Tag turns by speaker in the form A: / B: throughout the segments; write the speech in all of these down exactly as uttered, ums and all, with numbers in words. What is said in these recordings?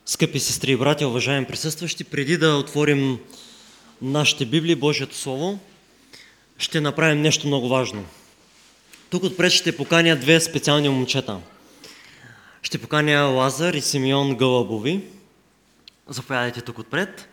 A: Скъпи сестри и братя, уважаеми присъстващи, преди да отворим нашите Библии, Божието Слово, ще направим нещо много важно. Тук отпред ще поканя две специални момчета. Ще поканя Лазар и Симеон Гълъбови. Заповядайте тук отпред.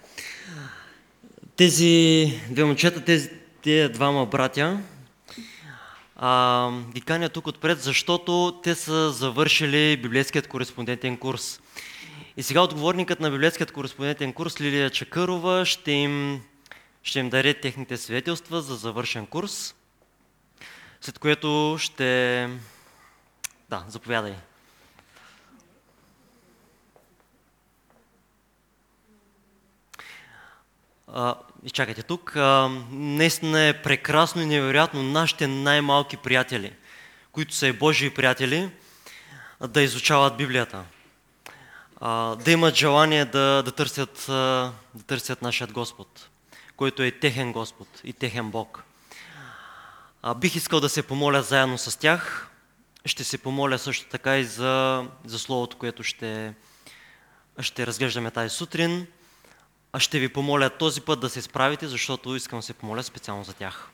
A: Тези две момчета, тези, тези двама братя, а, ги каня тук отпред, защото те са завършили библейският кореспондентен курс. И сега отговорникът на библейският кореспондентен курс Лилия Чакърова ще им, ще им даде техните свидетелства за завършен курс, след което ще... Да, заповядай. А, и чакайте тук. А, наистина е прекрасно и невероятно нашите най-малки приятели, които са и Божии приятели, да изучават Библията. Да имат желание да, да, търсят, да търсят нашият Господ, който е техен Господ и техен Бог. А, бих искал да се помоля заедно с тях. Ще се помоля също така и за, за Словото, което ще, ще разглеждаме тази сутрин. А ще ви помоля този път да се справите, защото искам да се помоля специално за тях.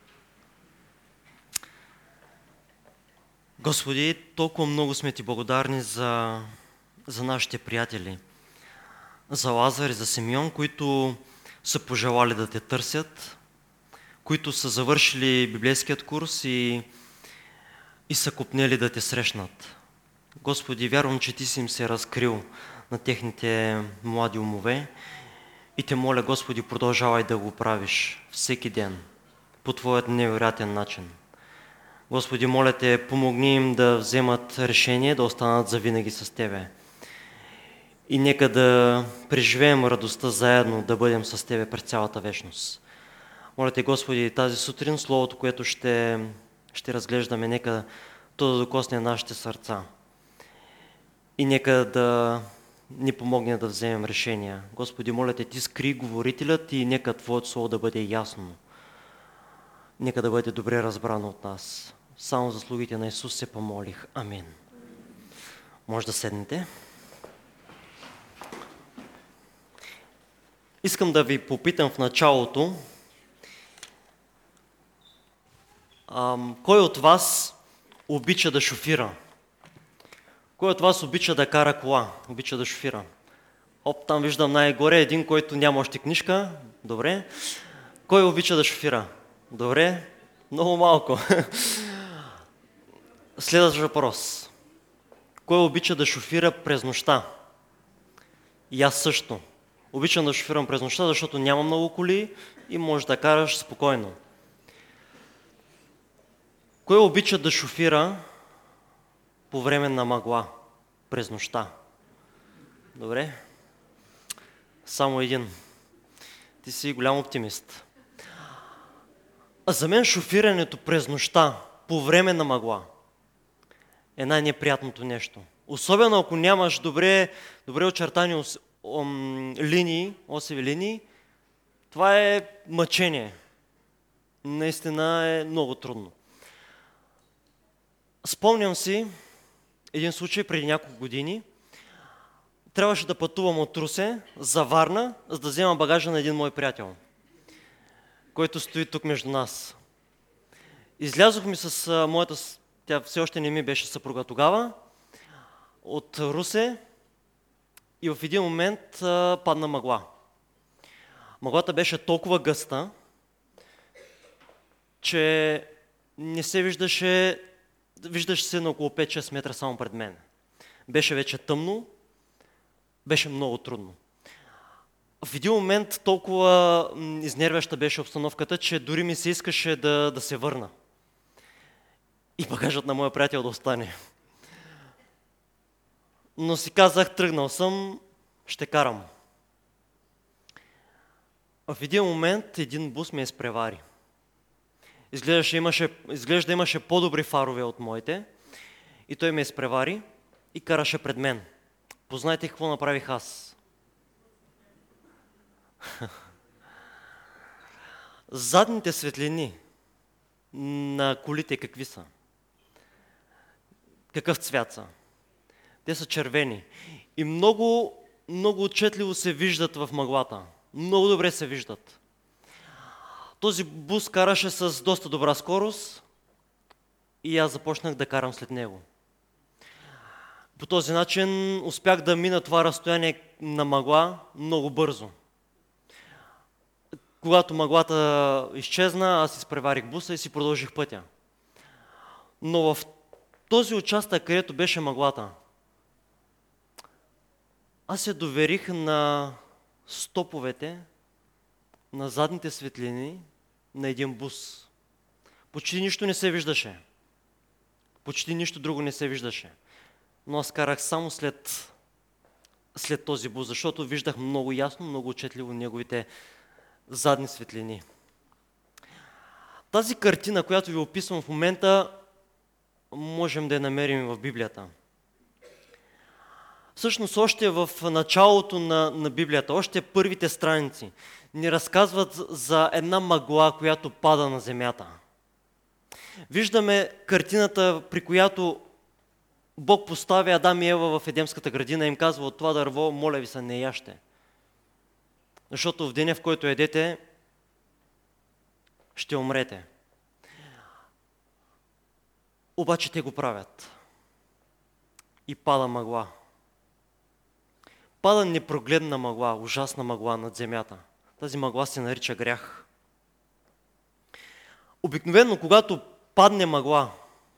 A: Господи, толкова много сме ти благодарни за... за нашите приятели, за Лазар и за Симеон, които са пожелали да те търсят, които са завършили библейският курс и, и са копнели да те срещнат. Господи, вярвам, че ти си им се разкрил на техните млади умове и те моля, Господи, продължавай да го правиш всеки ден по Твоят невероятен начин. Господи, моля те, помогни им да вземат решение, да останат завинаги с Тебе. И нека да преживеем радостта заедно, да бъдем с Тебе през цялата вечност. Моля те, Господи, тази сутрин Словото, което ще, ще разглеждаме, нека то да докосне нашите сърца. И нека да ни помогне да вземем решения. Господи, моля те, ти скри говорителят и нека Твоето Слово да бъде ясно. Нека да бъде добре разбрано от нас. Само за слугите на Исус се помолих. Амин. Може да седнете. Искам да ви попитам в началото, ам, кой от вас обича да шофира? Кой от вас обича да кара кола? Обича да шофира? Оп, там виждам най-горе един, който няма още книжка. Добре. Кой обича да шофира? Добре. Много малко. Следващ въпрос. Кой обича да шофира през нощта? И аз също. Обичам да шофирам през нощта, защото няма много коли и можеш да караш спокойно. Кой обича да шофира по време на мъгла през нощта? Добре. Само един. Ти си голям оптимист. А за мен шофирането през нощта по време на мъгла е най-неприятното нещо. Особено ако нямаш добре, добре очертани линии, осеви линии, това е мъчение. Наистина е много трудно. Спомням си един случай преди няколко години. Трябваше да пътувам от Русе за Варна, за да взема багажа на един мой приятел, който стои тук между нас. Излязохме с моята, тя все още не ми беше съпруга тогава, от Русе и в един момент а, падна мъгла. Мъглата беше толкова гъста, че не се виждаше, виждаше се на около пет-шест метра само пред мен. Беше вече тъмно, беше много трудно. В един момент толкова изнервяща беше обстановката, че дори ми се искаше да, да се върна. И багажът на моя приятел да остане. Но си казах, тръгнал съм, ще карам. В един момент един бус ме изпревари. Изглежда имаше, изглежда имаше по-добри фарове от моите и той ме изпревари и караше пред мен. Познайте какво направих аз. Задните светлини на колите какви са? Какъв цвят са? Те са червени. И много много отчетливо се виждат в мъглата. Много добре се виждат. Този бус караше с доста добра скорост и аз започнах да карам след него. По този начин успях да мина това разстояние на мъгла много бързо. Когато мъглата изчезна, аз изпреварих буса и си продължих пътя. Но в този участък, където беше мъглата, аз се доверих на стоповете, на задните светлини на един бус. Почти нищо не се виждаше. Почти нищо друго не се виждаше. Но аз карах само след, след този бус, защото виждах много ясно, много отчетливо неговите задни светлини. Тази картина, която ви описвам в момента, можем да я намерим в Библията. Всъщност още в началото на, на Библията, още първите страници, ни разказват за една мъгла, която пада на земята. Виждаме картината, при която Бог поставя Адам и Ева в Едемската градина и им казва: от това дърво, моля ви се, не яще. Защото в деня, в който едете, ще умрете. Обаче те го правят. И пада мъгла. Пада непрогледна мъгла, ужасна мъгла над земята. Тази мъгла се нарича грях. Обикновено, когато падне мъгла,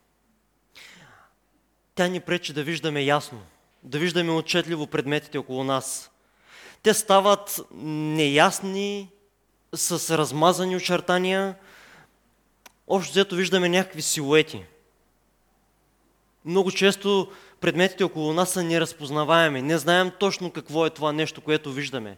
A: тя ни пречи да виждаме ясно, да виждаме отчетливо предметите около нас. Те стават неясни, с размазани очертания. Общо взето виждаме някакви силуети. Много често предметите около нас са неразпознаваеми. Не знаем точно какво е това нещо, което виждаме.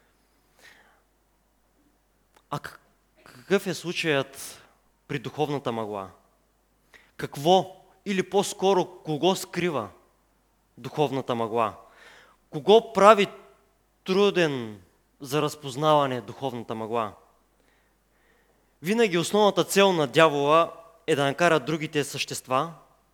A: А какъв е случаят при духовната мъгла? Какво или по-скоро кого скрива духовната мъгла? Кого прави труден за разпознаване духовната мъгла? Винаги основната цел на дявола е да накара другите същества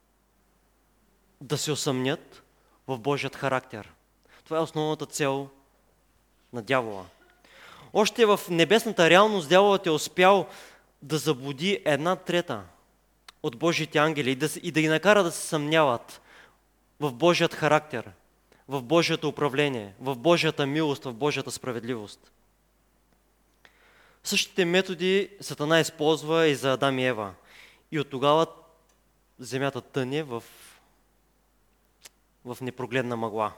A: да се усъмнят в Божият характер. Това е основната цел на дявола. Още в небесната реалност дяволът е успял да заблуди една трета от Божиите ангели и да, и да ги накара да се съмняват в Божият характер, в Божието управление, в Божията милост, в Божията справедливост. Същите методи Сатана използва и за Адам и Ева. И от тогава земята тъне в, в непрогледна мъгла.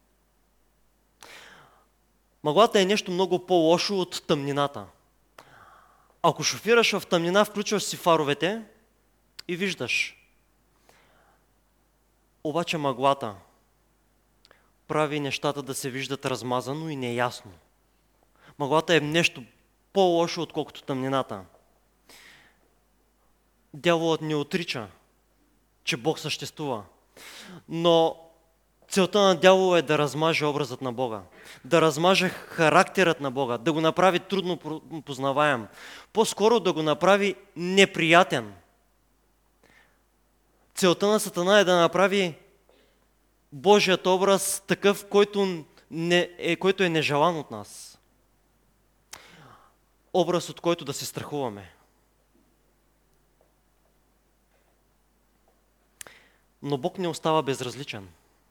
A: Мъглата е нещо много по-лошо от тъмнината. Ако шофираш в тъмнина, включваш си фаровете и виждаш. Обаче мъглата прави нещата да се виждат размазано и неясно. Мъглата е нещо по-лошо, отколкото тъмнината. Дяволът не отрича, че Бог съществува. Но целта на дявола е да размаже образът на Бога, да размаже характерът на Бога, да го направи трудно познаваем, по-скоро да го направи неприятен. Целта на Сатана е да направи Божият образ такъв, който, не е, който е нежелан от нас. Образ, от който да се страхуваме. Но Бог не остава безразличен.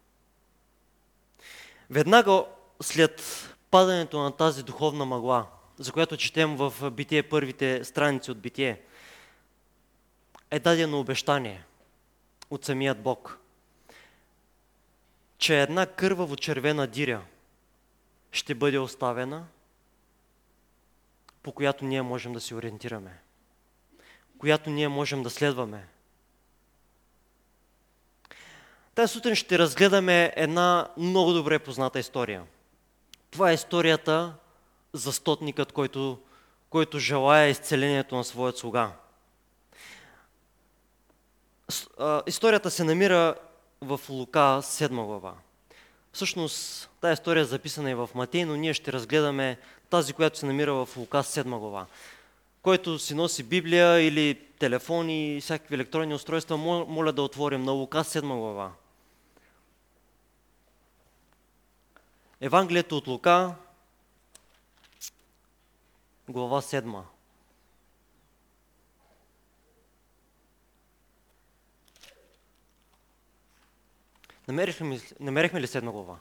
A: Веднага след падането на тази духовна мъгла, за която четем в Битие, първите страници от Битие, е дадено обещание от самият Бог, че една кърваво червена диря ще бъде оставена, по която ние можем да се ориентираме, която ние можем да следваме. Тази сутрин ще разгледаме една много добре позната история. Това е историята за стотникът, който, който желая изцелението на своят слуга. Историята се намира в Лука седма глава. Всъщност тази история е записана и в Матей, но ние ще разгледаме тази, която се намира в Лука седма глава. Който си носи Библия или телефони и всякакви електронни устройства, моля да отворим на Лука седма глава. Евангелието от Лука, глава седма. Намерихме ли, намерихме ли седма глава?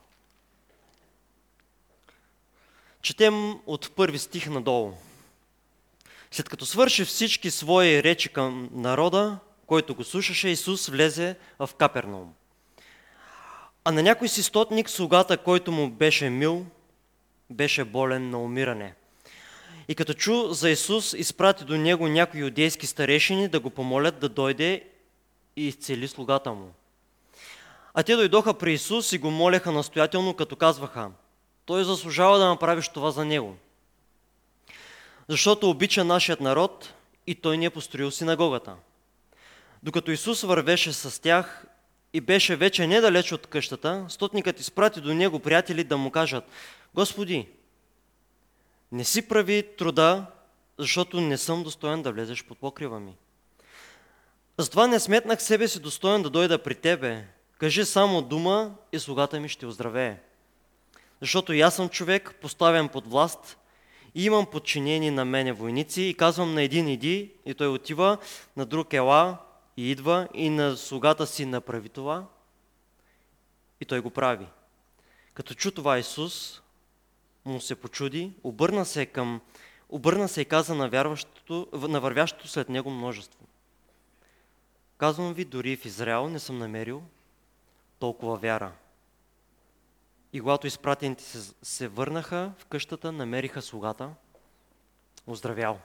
A: Четем от първи стих надолу. След като свърши всички свои речи към народа, който го слушаше, Исус влезе в Капернаум. А на някой си стотник слугата, който му беше мил, беше болен на умиране. И като чу за Исус, изпрати до него някои юдейски старейшини да го помолят да дойде и изцели слугата му. А те дойдоха при Исус и го молеха настоятелно, като казваха: той заслужава да направиш това за него, защото обича нашият народ и той ни е построил синагогата. Докато Исус вървеше с тях и беше вече недалеч от къщата, стотникът изпрати до него приятели да му кажат: Господи, не си прави труда, защото не съм достоен да влезеш под покрива ми. Затова не сметнах себе си достоен да дойда при тебе. Кажи само дума и слугата ми ще оздравее. Защото и аз съм човек, поставен под власт, и имам подчинени на мене войници, и казвам на един иди, и той отива, на друг ела, и идва, и на слугата си направи това, и той го прави. Като чу това, Исус му се почуди, обърна се, към, обърна се и каза на, на вървящото след него множество: казвам ви, дори в Израел не съм намерил толкова вяра. И когато изпратените се, се върнаха в къщата, намериха слугата оздравял.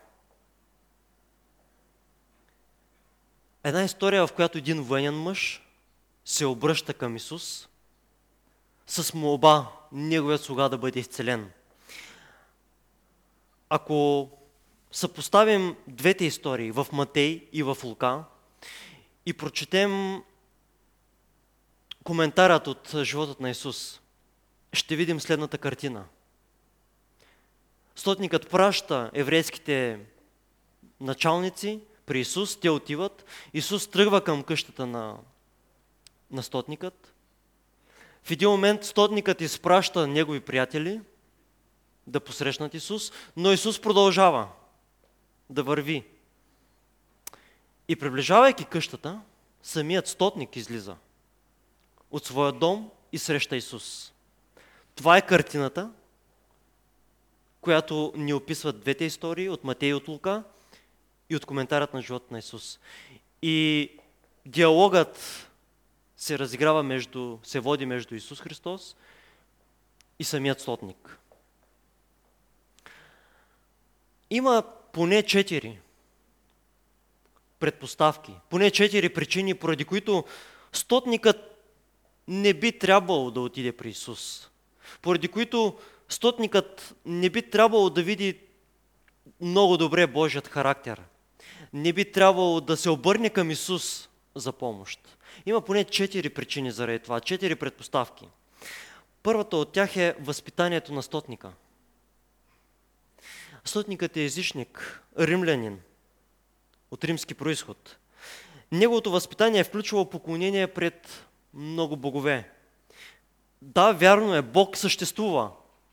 A: Една история, в която един военен мъж се обръща към Исус с молба неговият слуга да бъде изцелен. Ако съпоставим двете истории в Матей и в Лука и прочетем коментарът от животът на Исус, ще видим следната картина. Стотникът праща еврейските началници при Исус, те отиват, Исус тръгва към къщата на, на стотникът. В един момент стотникът изпраща негови приятели да посрещнат Исус, но Исус продължава да върви. И приближавайки къщата, самият стотник излиза от своя дом и среща Исус. Това е картината, която ни описват двете истории от Матей и от Лука и от коментарът на живота на Исус. И диалогът се разиграва между, се води между Исус Христос и самият стотник. Има поне четири предпоставки, поне четири причини, поради които стотникът не би трябвало да отиде при Исус, поради които стотникът не би трябвало да види много добре Божият характер, не би трябвало да се обърне към Исус за помощ. Има поне четири причини заради това, четири предпоставки. Първата от тях е възпитанието на стотника. Стотникът е езичник, римлянин, от римски произход. Неговото възпитание е включвало поклонение пред много богове. Да, вярно е, Бог съществува,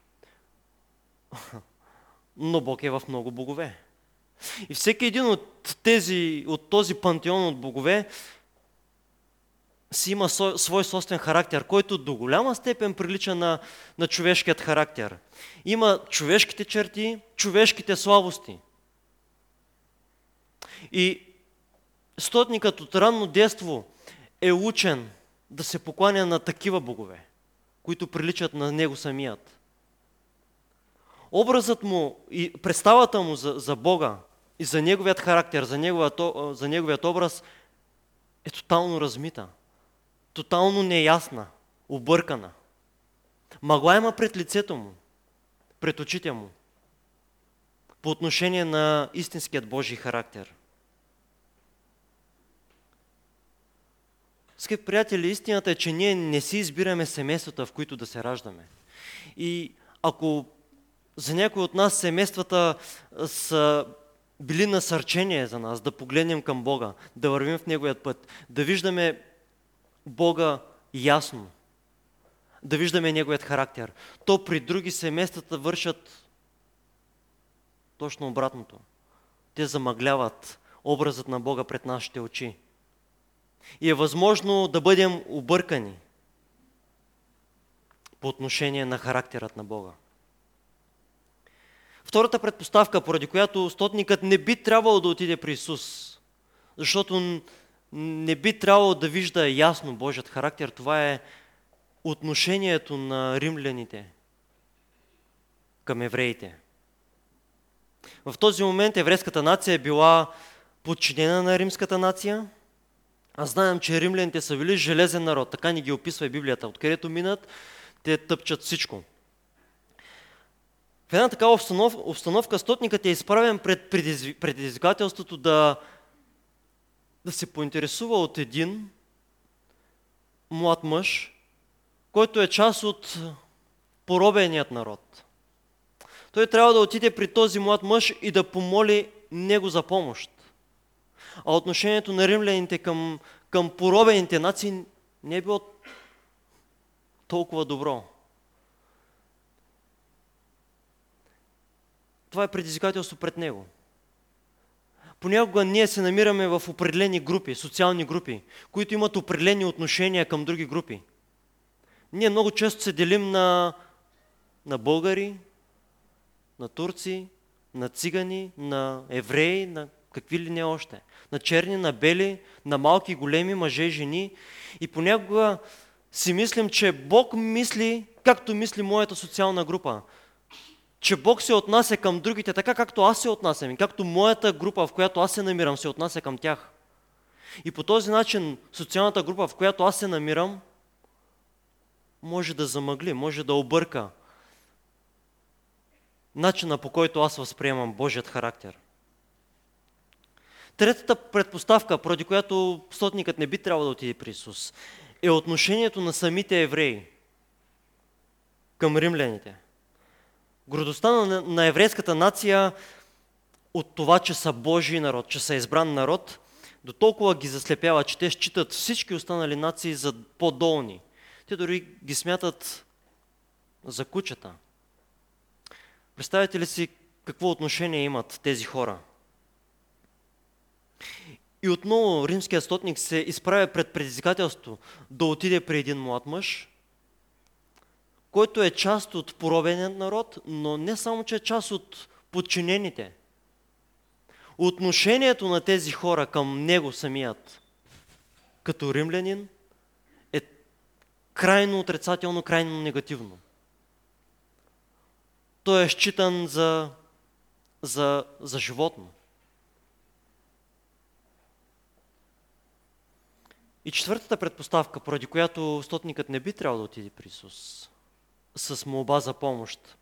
A: но Бог е в много богове. И всеки един от, тези, от този пантеон от богове си има свой собствен характер, който до голяма степен прилича на, на човешкият характер. Има човешките черти, човешките слабости. И стотникът от ранно детство е учен да се покланя на такива богове, които приличат на него самият. Образът му и представата му за, за Бога и за неговият характер, за неговият, за неговият образ е тотално размита, тотално неясна, объркана. Мъгла има пред лицето му, пред очите му, по отношение на истинският Божий характер. Скъпи приятели, истината е, че ние не си избираме семействата, в които да се раждаме. И ако за някои от нас семействата са били насърчение за нас да погледнем към Бога, да вървим в Неговият път, да виждаме Бога ясно, да виждаме неговият характер, то при други семействата вършат точно обратното. Те замъгляват образът на Бога пред нашите очи. И е възможно да бъдем объркани по отношение на характерът на Бога. Втората предпоставка, поради която стотникът не би трябвало да отиде при Исус, защото не би трябвало да вижда ясно Божият характер, това е отношението на римляните към евреите. В този момент еврейската нация е била подчинена на римската нация. Аз знаем, че римляните са били железен народ, така ни ги описва и Библията. Откъдето минат, те тъпчат всичко. В една такава обстанов, обстановка стотникът е изправен пред предизвикателството да, да се поинтересува от един млад мъж, който е част от поробеният народ. Той трябва да отиде при този млад мъж и да помоли него за помощ. А отношението на римляните към, към поробените нации не е било толкова добро. Това е предизвикателство пред него. Понякога ние се намираме в определени групи, социални групи, които имат определени отношения към други групи. Ние много често се делим на, на българи, на турци, на цигани, на евреи, на какви ли не още. На черни, на бели, на малки и големи, мъже и жени. И понякога си мислим, че Бог мисли, както мисли моята социална група. Че Бог се отнася към другите така, както аз се отнасям. И както моята група, в която аз се намирам, се отнася към тях. И по този начин социалната група, в която аз се намирам, може да замъгли, може да обърка начина, по който аз възприемам Божият характер. Третата предпоставка, поради която стотникът не би трябвало да отиде при Исус, е отношението на самите евреи към римляните. Гордостта на, на еврейската нация от това, че са Божий народ, че са избран народ, до толкова ги заслепява, че те считат всички останали нации за по-долни. Те дори ги смятат за кучета. Представете ли си какво отношение имат тези хора? И отново римският стотник се изправя пред предизвикателство да отиде при един млад мъж, който е част от поробения народ, но не само, че е част от подчинените. Отношението на тези хора към него самият, като римлянин, е крайно отрицателно, крайно негативно. Той е считан за, за, за животно. И четвъртата предпоставка, поради която стотникът не би трябвало да отиде при Исус, с молба за помощ,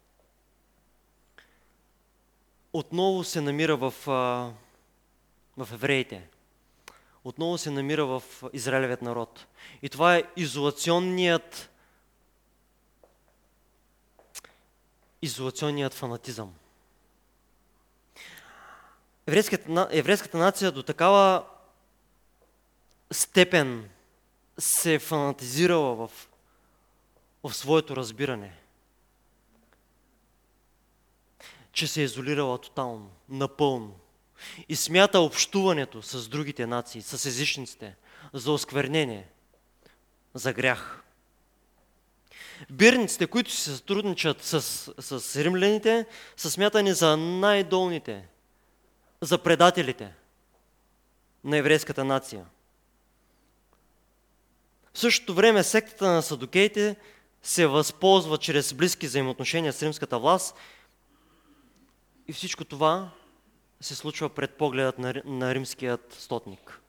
A: отново се намира в, в евреите. Отново се намира в Израилевият народ. И това е изолационният, изолационният фанатизъм. Еврейската, еврейската нация до такава степен се е фанатизирала в, в своето разбиране, че се е изолирала тотално, напълно и смята общуването с другите нации, с езичниците, за осквернение, за грях. Бирниците, които се сътрудничат с, с римляните, са смятани за най-долните, за предателите на еврейската нация. В същото време сектата на садукеите се възползва чрез близки взаимоотношения с римската власт и всичко това се случва пред погледът на, на римският стотник.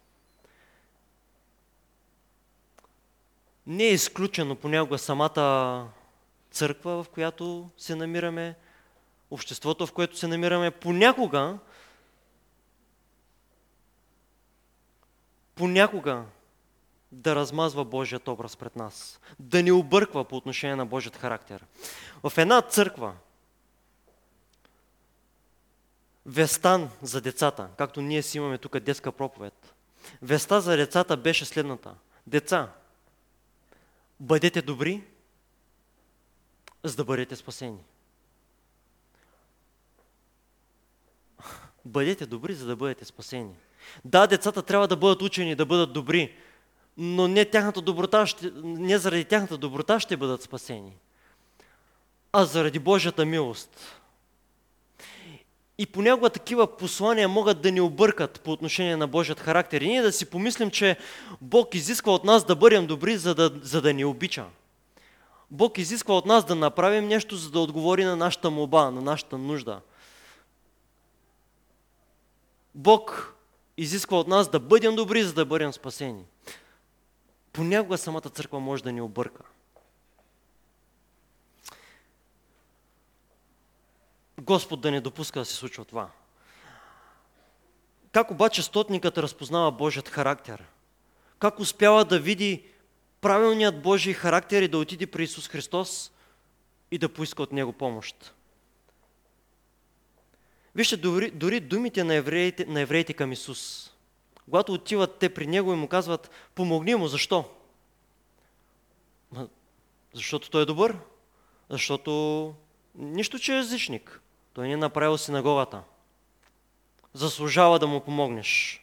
A: Не е изключено понякога самата църква, в която се намираме, обществото, в което се намираме, понякога понякога да размазва Божият образ пред нас, да ни обърква по отношение на Божият характер. В една църква вестта за децата, както ние си имаме тук детска проповед, вестта за децата беше следната. Деца, бъдете добри, за да бъдете спасени. Бъдете добри, за да бъдете спасени. Да, децата трябва да бъдат учени, да бъдат добри, но не, тяхната доброта ще, не заради тяхната доброта ще бъдат спасени, а заради Божията милост. И понякога такива послания могат да ни объркат по отношение на Божият характер. И ние да си помислим, че Бог изисква от нас да бъдем добри, за да, за да ни обича. Бог изисква от нас да направим нещо, за да отговори на нашата молба, на нашата нужда. Бог изисква от нас да бъдем добри, за да бъдем спасени. Понякога самата църква може да ни обърка. Господ да не допуска да се случва това. Как обаче стотникът разпознава Божият характер? Как успява да види правилният Божий характер и да отиде при Исус Христос и да поиска от Него помощ? Вижте, дори, дори думите на евреите, на евреите към Исус. Когато отиват те при Него и му казват: помогни му. Защо? Защото той е добър. Защото нищо, че е езичник. Той не е направил синагогата. Заслужава да му помогнеш.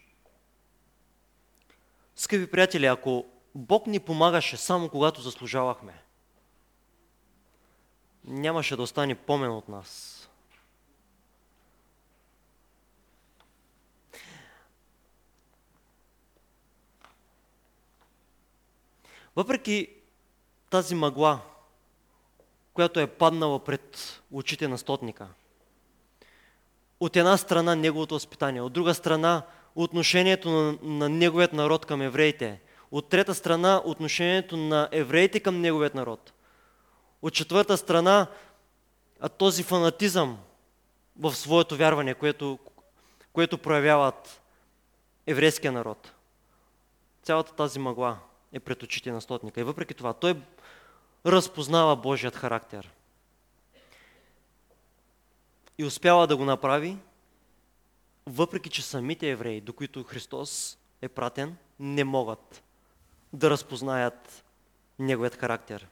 A: Скъпи приятели, ако Бог ни помагаше само когато заслужавахме, нямаше да остане помен от нас. Въпреки тази мъгла, която е паднала пред очите на стотника, от една страна неговото възпитание, от друга страна отношението на, на неговият народ към евреите, от трета страна отношението на евреите към неговият народ, от четвърта страна този фанатизъм в своето вярване, което, което проявяват еврейския народ. Цялата тази мъгла е пред очите на стотника и въпреки това той разпознава Божият характер. И успява да го направи, въпреки че самите евреи, до които Христос е пратен, не могат да разпознаят неговият характер.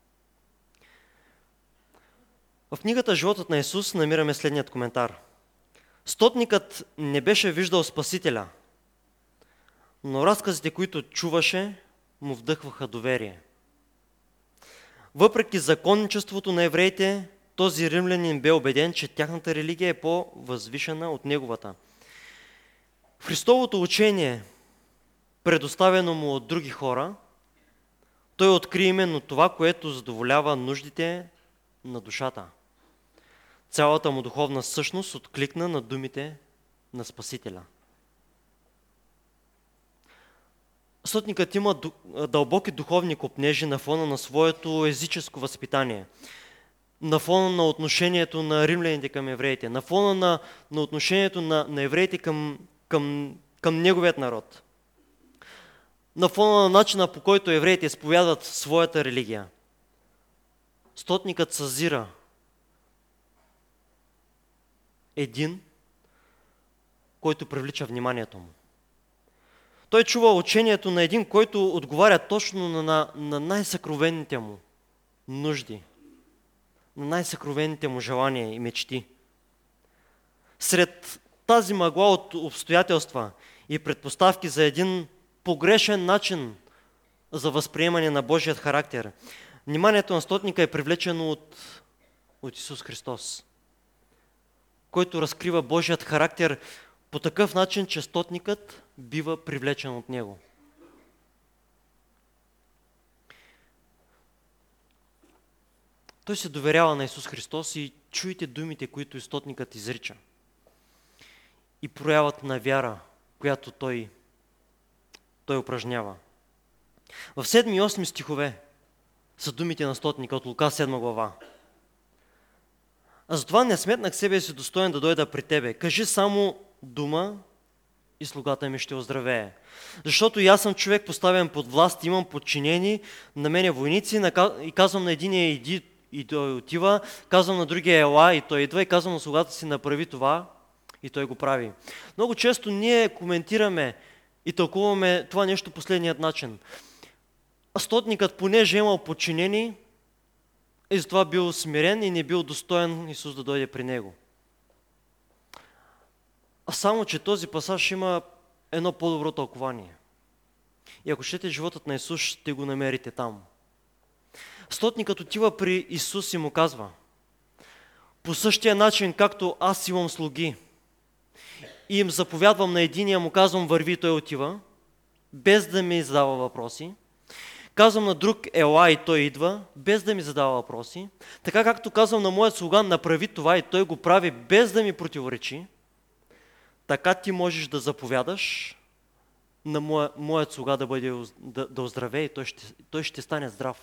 A: В книгата Животът на Исус намираме следният коментар. Стотникът не беше виждал Спасителя, но разказите, които чуваше, му вдъхваха доверие. Въпреки законничеството на евреите, този римлянин бе убеден, че тяхната религия е по-възвишена от неговата. В Христовото учение, предоставено му от други хора, той откри именно това, което задоволява нуждите на душата. Цялата му духовна същност откликна на думите на Спасителя. Стотникът има дълбоки духовни копнежи на фона на своето езическо възпитание, на фона на отношението на римляните към евреите, на фона на, на отношението на, на евреите към, към, към неговият народ, на фона на начина, по който евреите изповядват своята религия. Стотникът съзира един, който привлича вниманието му. Той чува учението на един, който отговаря точно на, на, на най-съкровенните му нужди, на най-съкровенните му желания и мечти. Сред тази мъгла от обстоятелства и предпоставки за един погрешен начин за възприемане на Божият характер, вниманието на стотника е привлечено от, от Исус Христос, който разкрива Божият характер по такъв начин, че стотникът бива привлечен от него. Той се доверява на Исус Христос и чуйте думите, които стотникът изрича. И проявът на вяра, която той, той упражнява. В седми и осми стихове са думите на стотника от Лука седма глава. А затова не сметнах себе си достоен да дойда при тебе. Кажи само дума и слугата ми ще оздравее. Защото и аз съм човек поставен под власт, имам подчинени на мене войници и казвам на единия иди и той отива, казвам на другия ела и той идва и казвам на слугата си направи това и той го прави. Много често ние коментираме и тълкуваме това нещо последният начин. Стотникът, понеже е имал подчинени, И затова бил смирен и не бил достоен Исус да дойде при него. А само, че този пасаж има едно по-добро тълкование. И ако щете животът на Исус, ще го намерите там. Стотникът отива при Исус и му казва: по същия начин, както аз имам слуги и им заповядвам на единия, му казвам върви и той отива, без да ми задава въпроси. Казвам на друг ела и той идва, без да ми задава въпроси. Така както казвам на моят слуга направи това и той го прави без да ми противоречи, така ти можеш да заповядаш на моя, моят слуга да, бъде, да, да оздравее и той ще, той ще стане здрав.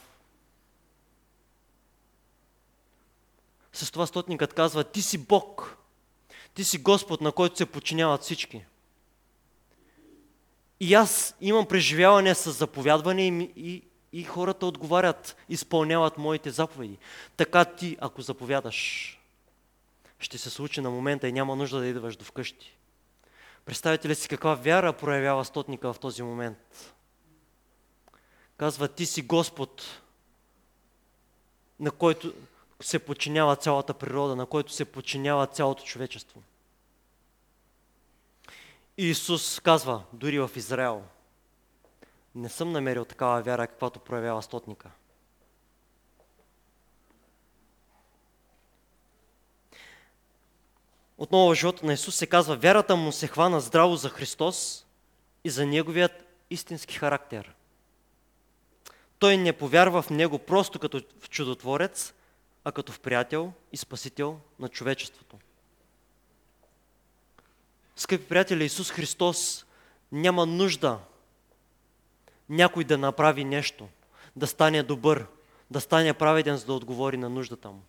A: С това стотникът казва: ти си Бог, ти си Господ, на който се подчиняват всички. И аз имам преживяване с заповядване и, и, и хората отговарят, изпълняват моите заповеди. Така ти, ако заповядаш, ще се случи на момента и няма нужда да идваш до вкъщи. Представете ли си каква вяра проявява стотника в този момент? Казва: ти си Господ, на който се подчинява цялата природа, на който се подчинява цялото човечество. И Исус казва, дори в Израел: не съм намерил такава вяра, каквато проявява стотника. Отново в живота на Исус се казва: вярата му се хвана здраво за Христос и за неговият истински характер. Той не повярва в него просто като в чудотворец, а като в приятел и спасител на човечеството. Скъпи приятели, Исус Христос няма нужда някой да направи нещо, да стане добър, да стане праведен, за да отговори на нуждата му.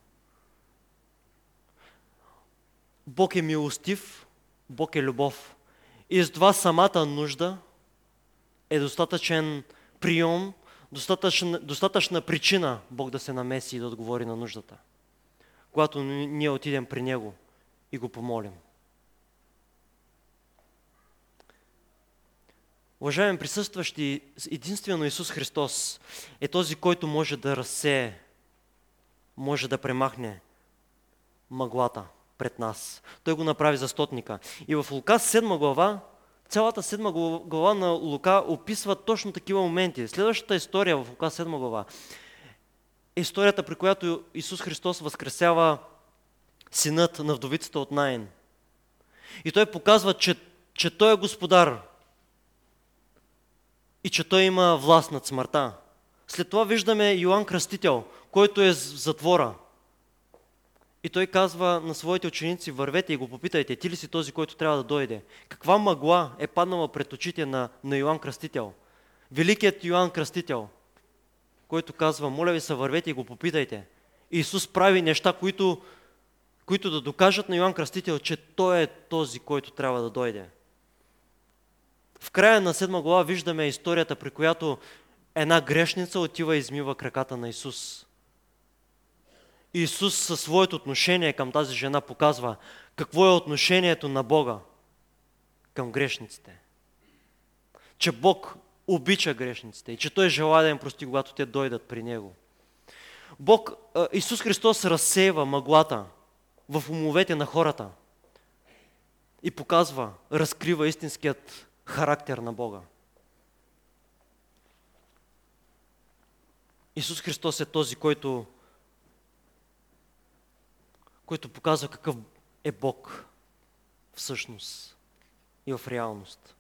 A: Бог е милостив, Бог е любов. И с това самата нужда е достатъчен прием, достатъчна, достатъчна причина Бог да се намеси и да отговори на нуждата, когато ние отидем при Него и го помолим. Уважаеми присъстващи, единствено Исус Христос е този, който може да разсее, може да премахне мъглата пред нас. Той го направи за стотника. И в Лука седма глава, цялата седма глава на Лука описва точно такива моменти. Следващата история в Лука седма глава е историята, при която Исус Христос възкресява синът на вдовицата от Наин. И той показва, че, че той е господар и че той има власт над смъртта. След това виждаме Йоан Кръстител, който е в затвора. И той казва на своите ученици: вървете и го попитайте, ти ли си този, който трябва да дойде? Каква мъгла е паднала пред очите на, на Йоан Кръстител? Великият Йоан Кръстител, който казва: моля ви се, вървете и го попитайте. И Исус прави неща, които, които да докажат на Йоан Кръстител, че той е този, който трябва да дойде. В края на седма глава виждаме историята, при която една грешница отива и измива краката на Исус. Исус със своето отношение към тази жена показва какво е отношението на Бога към грешниците. Че Бог обича грешниците и че Той желае да им прости, когато те дойдат при Него. Бог, Исус Христос разсеява мъглата в умовете на хората и показва, разкрива истинският характер на Бога. Исус Христос е този, който който показва какъв е Бог всъщност и в реалност.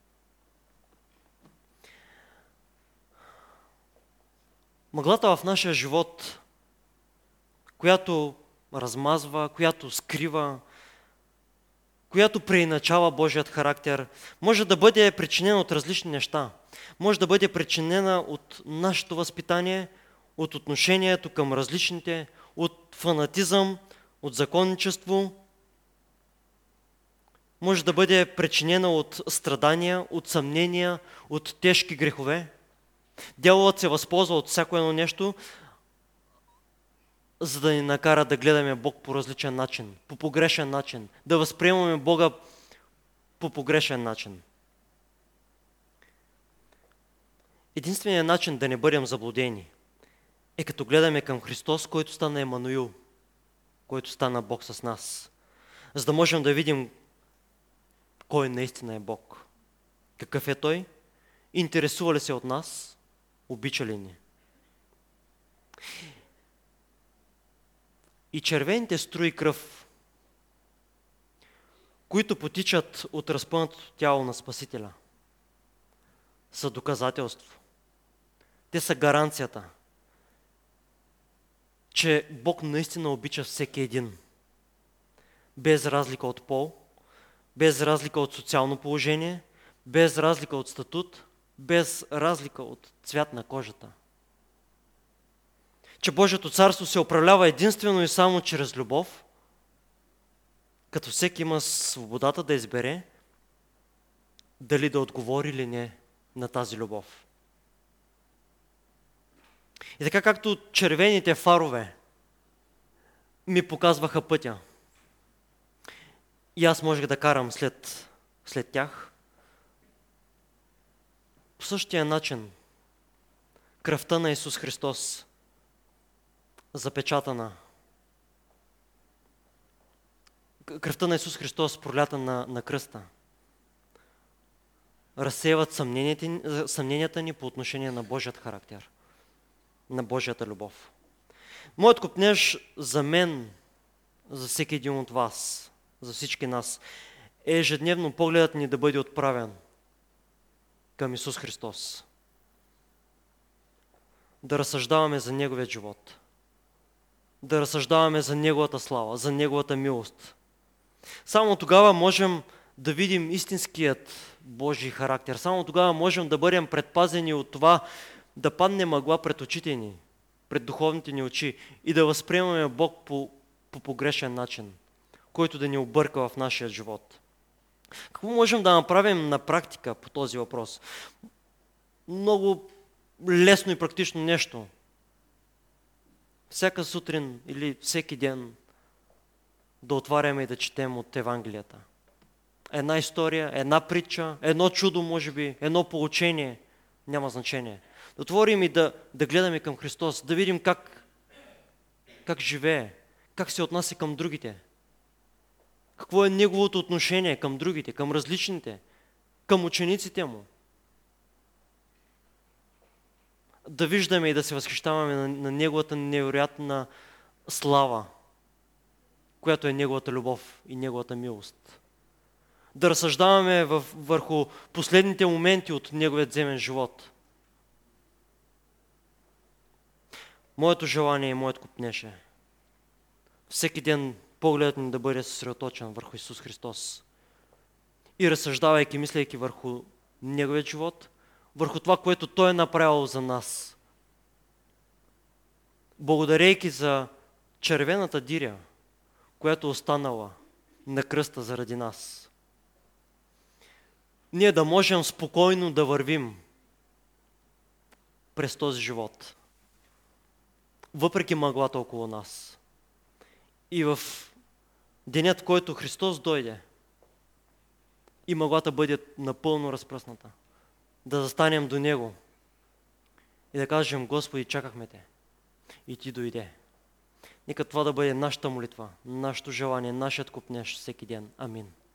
A: Мъглата в нашия живот, която размазва, която скрива, която преиначава Божият характер, може да бъде причинена от различни неща. Може да бъде причинена от нашето възпитание, от отношението към различните, от фанатизъм, от законничество, може да бъде причинена от страдания, от съмнения, от тежки грехове. Дяволът се възползва от всяко едно нещо, за да ни накара да гледаме Бог по различен начин, по погрешен начин, да възприемаме Бога по погрешен начин. Единственият начин да не бъдем заблудени е като гледаме към Христос, който стана Емануил, който стана Бог с нас, за да можем да видим кой наистина е Бог. Какъв е Той? Интересува ли се от нас? Обича ли ни? И червените струи кръв, които потичат от разпънатото тяло на Спасителя, са доказателство. Те са гаранцията, че Бог наистина обича всеки един, без разлика от пол, без разлика от социално положение, без разлика от статут, без разлика от цвят на кожата. Че Божието царство се управлява единствено и само чрез любов, като всеки има свободата да избере дали да отговори или не на тази любов. И така както червените фарове ми показваха пътя и аз можех да карам след, след тях, по същия начин кръвта на Исус Христос, запечатана, кръвта на Исус Христос, пролята на, на кръста, разсейват съмненията, съмненията ни по отношение на Божият характер, на Божията любов. Моят копнеж за мен, за всеки един от вас, за всички нас, е ежедневно погледът ни да бъде отправен към Исус Христос. Да разсъждаваме за Неговия живот. Да разсъждаваме за Неговата слава, за Неговата милост. Само тогава можем да видим истинският Божий характер. Само тогава можем да бъдем предпазени от това да падне мъгла пред очите ни, пред духовните ни очи и да възприемаме Бог по, по погрешен начин, който да ни обърка в нашия живот. Какво можем да направим на практика по този въпрос? Много лесно и практично нещо. Всяка сутрин или всеки ден да отваряме и да четем от Евангелията. Една история, една притча, едно чудо, може би, едно поучение, няма значение. Да отворим и да, да гледаме към Христос, да видим как, как живее, как се отнася към другите. Какво е Неговото отношение към другите, към различните, към учениците Му. Да виждаме и да се възхищаваме на, на Неговата невероятна слава, която е Неговата любов и Неговата милост. Да разсъждаваме във, върху последните моменти от Неговият земен живот. Моето желание и моят копнеж е всеки ден погледът ни да бъде съсредоточен върху Исус Христос. И разсъждавайки, мислейки върху Неговия живот, върху това, което Той е направил за нас. Благодарейки за червената диря, която останала на кръста заради нас. Ние да можем спокойно да вървим през този живот, въпреки мъглата около нас. И в денят, в който Христос дойде и мъглата бъде напълно разпръсната, да застанем до Него и да кажем: Господи, чакахме Те и Ти дойде. Нека това да бъде нашата молитва, нашето желание, нашият копнеж всеки ден. Амин.